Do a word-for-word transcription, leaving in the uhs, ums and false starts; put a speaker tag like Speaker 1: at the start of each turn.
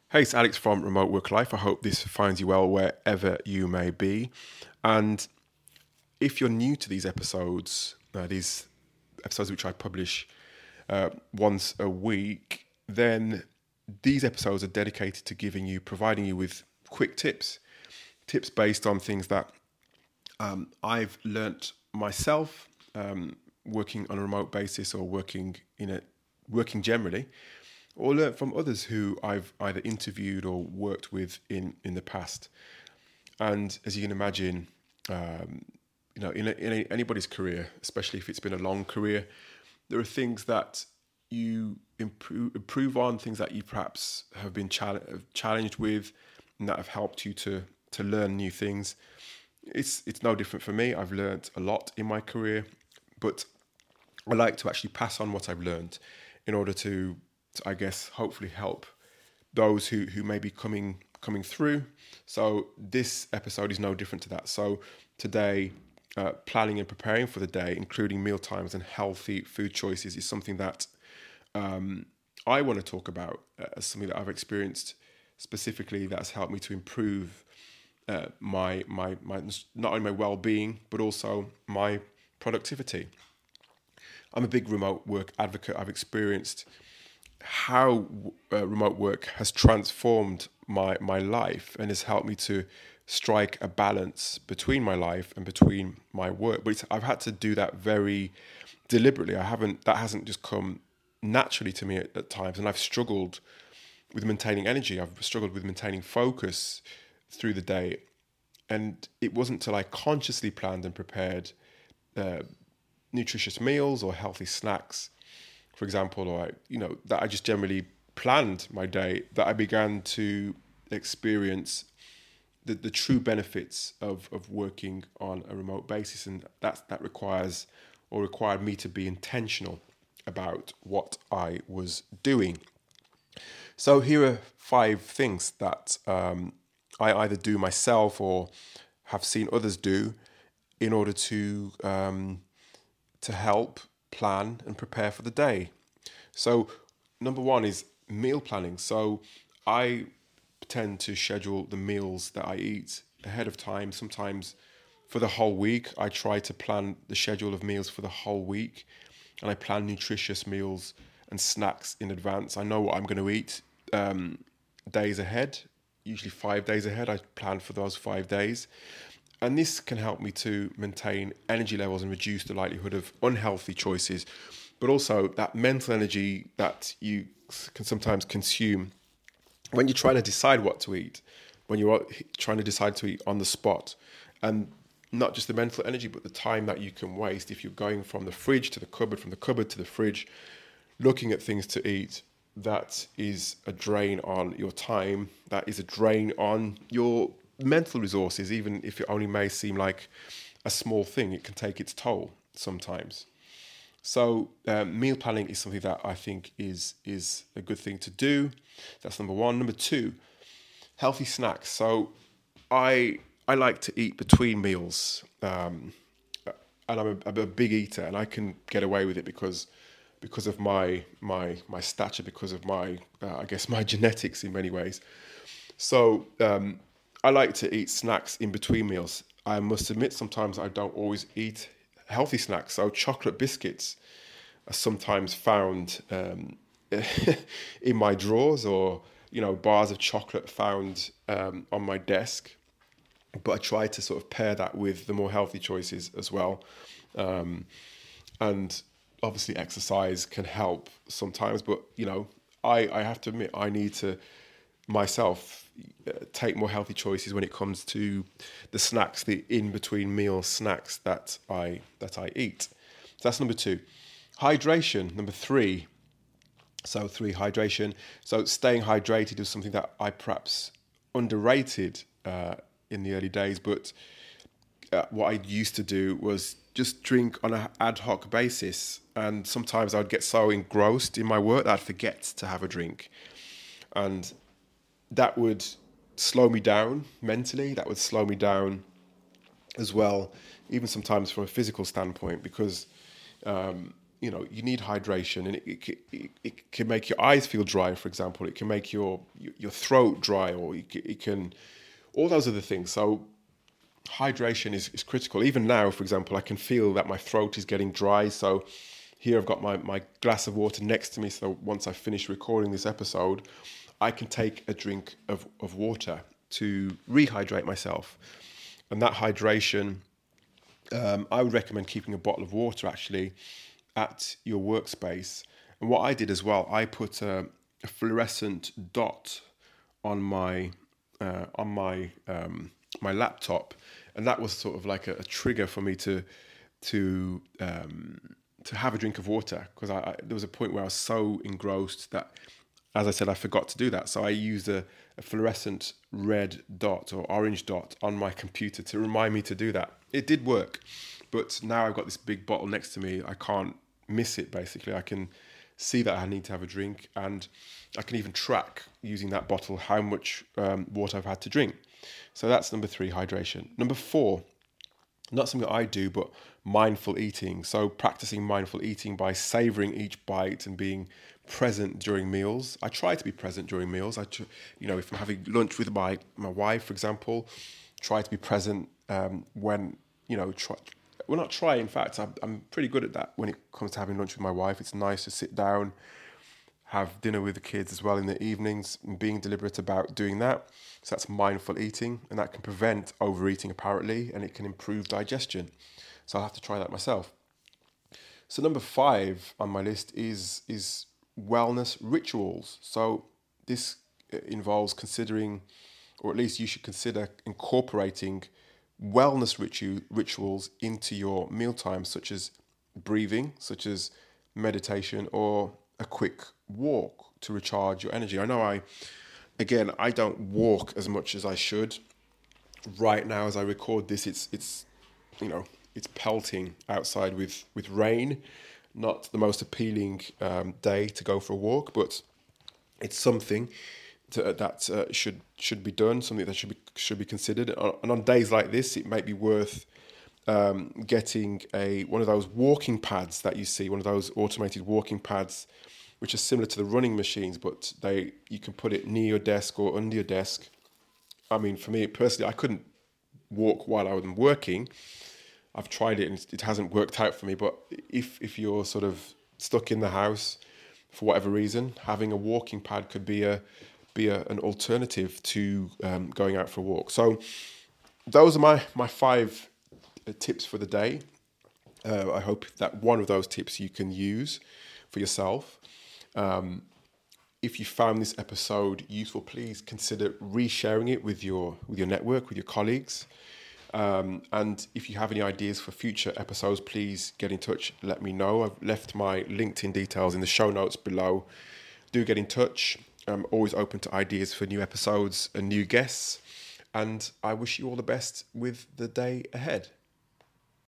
Speaker 1: Hey, it's Alex from Remote Work Life. I hope this finds you well wherever you may be. And if you're new to these episodes, uh, these episodes which I publish uh, once a week, then these episodes are dedicated to giving you, providing you with quick tips, tips based on things that um, I've learnt myself um, working on a remote basis or working in a working generally, or learnt from others who I've either interviewed or worked with in, in the past. And as you can imagine, um, you know, in, a, in a, anybody's career, especially if it's been a long career, there are things that you improve, improve on, things that you perhaps have been chal- challenged with, and that have helped you to to learn new things. It's it's no different for me. I've learned a lot in my career, but I like to actually pass on what I've learned in order to, to I guess, hopefully help those who, who may be coming coming through. So this episode is no different to that. So today, uh, planning and preparing for the day, including meal times and healthy food choices, is something that um, I want to talk about uh, as something that I've experienced specifically that's helped me to improve uh, my, my my not only my well-being but also my productivity. I'm a big remote work advocate. I've experienced how uh, remote work has transformed my my life and has helped me to strike a balance between my life and between my work. But it's, I've had to do that very deliberately. I haven't. That hasn't just come naturally to me at, at times, and I've struggled with maintaining energy. I've struggled with maintaining focus through the day, and it wasn't until I consciously planned and prepared uh, nutritious meals or healthy snacks, for example, or I, you know, that I just generally planned my day, that I began to experience the, the true benefits of, of working on a remote basis. And that, that requires or required me to be intentional about what I was doing. So here are five things that um, I either do myself or have seen others do in order to um, to help plan and prepare for the day. So number one is meal planning. So I tend to schedule the meals that I eat ahead of time, sometimes for the whole week. I try to plan the schedule of meals for the whole week, and I plan nutritious meals and snacks in advance. I know what I'm going to eat um, days ahead, usually five days ahead. I plan for those five days. And this can help me to maintain energy levels and reduce the likelihood of unhealthy choices, but also that mental energy that you can sometimes consume when you're trying to decide what to eat, when you're trying to decide to eat on the spot. And not just the mental energy, but the time that you can waste if you're going from the fridge to the cupboard, from the cupboard to the fridge, looking at things to eat. That is a drain on your time. That is a drain on your mental resources. Even if it only may seem like a small thing, it can take its toll sometimes. So um, meal planning is something that I think is is a good thing to do. That's number one. Number two, healthy snacks. So I I like to eat between meals, um, and I'm a, I'm a big eater, and I can get away with it because because of my my my stature, because of my uh, I guess my genetics in many ways. So um, I like to eat snacks in between meals. I must admit, sometimes I don't always eat healthy snacks. So chocolate biscuits are sometimes found um, in my drawers, or you know, bars of chocolate found um, on my desk. But I try to sort of pair that with the more healthy choices as well. Um, and obviously exercise can help sometimes, but you know, I, I have to admit, I need to myself uh, take more healthy choices when it comes to the snacks, the in between meal snacks that I that I eat. So that's number two. Hydration, number three. So three, hydration. So staying hydrated is something that I perhaps underrated uh, in the early days, but uh, what I used to do was just drink on an ad hoc basis, and sometimes I'd get so engrossed in my work that I'd forget to have a drink, and that would slow me down mentally. That would slow me down as well, even sometimes from a physical standpoint, because um, you know, you need hydration, and it, it, it, it can make your eyes feel dry, for example. It can make your your throat dry, or it can, it can all those other things. So hydration is, is critical. Even now, for example, I can feel that my throat is getting dry. So here I've got my, my glass of water next to me. So once I finish recording this episode, I can take a drink of, of water to rehydrate myself. And that hydration, um, I would recommend keeping a bottle of water actually at your workspace. And what I did as well, I put a, a fluorescent dot on my uh, on my um, my laptop, and that was sort of like a, a trigger for me to to um, to have a drink of water, because I, I there was a point where I was so engrossed that, as I said, I forgot to do that. So I used a, a fluorescent red dot or orange dot on my computer to remind me to do that. It did work, but now I've got this big bottle next to me. I can't miss it, basically. I can see that I need to have a drink, and I can even track using that bottle how much um, water I've had to drink. So that's number three, hydration. Number four, not something that I do, but mindful eating. So practicing mindful eating by savoring each bite and being present during meals. I try to be present during meals. I, tr- you know, if I'm having lunch with my, my wife, for example, try to be present um, when, you know, try, well, not try, in fact, I'm, I'm pretty good at that when it comes to having lunch with my wife. It's nice to sit down, have dinner with the kids as well in the evenings, and being deliberate about doing that. So that's mindful eating, and that can prevent overeating apparently, and it can improve digestion. So I'll have to try that myself. So number five on my list is is wellness rituals. So this involves considering, or at least you should consider incorporating wellness ritu- rituals into your mealtimes, such as breathing, such as meditation, or a quick walk to recharge your energy. I know I, again, I don't walk as much as I should. Right now, as I record this, it's it's, you know, it's pelting outside with, with rain. Not the most appealing um, day to go for a walk, but it's something to, that uh, should should be done, something that should be should be considered. And on days like this, it might be worth um, getting a one of those walking pads that you see, one of those automated walking pads, which are similar to the running machines, but they you can put it near your desk or under your desk. I mean, for me personally, I couldn't walk while I was working. I've tried it and it hasn't worked out for me. But if if you're sort of stuck in the house for whatever reason, having a walking pad could be a be a, an alternative to um, going out for a walk. So those are my my five tips for the day. Uh, I hope that one of those tips you can use for yourself. Um, if you found this episode useful, please consider resharing it with your with your network, with your colleagues. Um, and if you have any ideas for future episodes, please get in touch. Let me know. I've left my LinkedIn details in the show notes below. Do get in touch. I'm always open to ideas for new episodes and new guests. And I wish you all the best with the day ahead.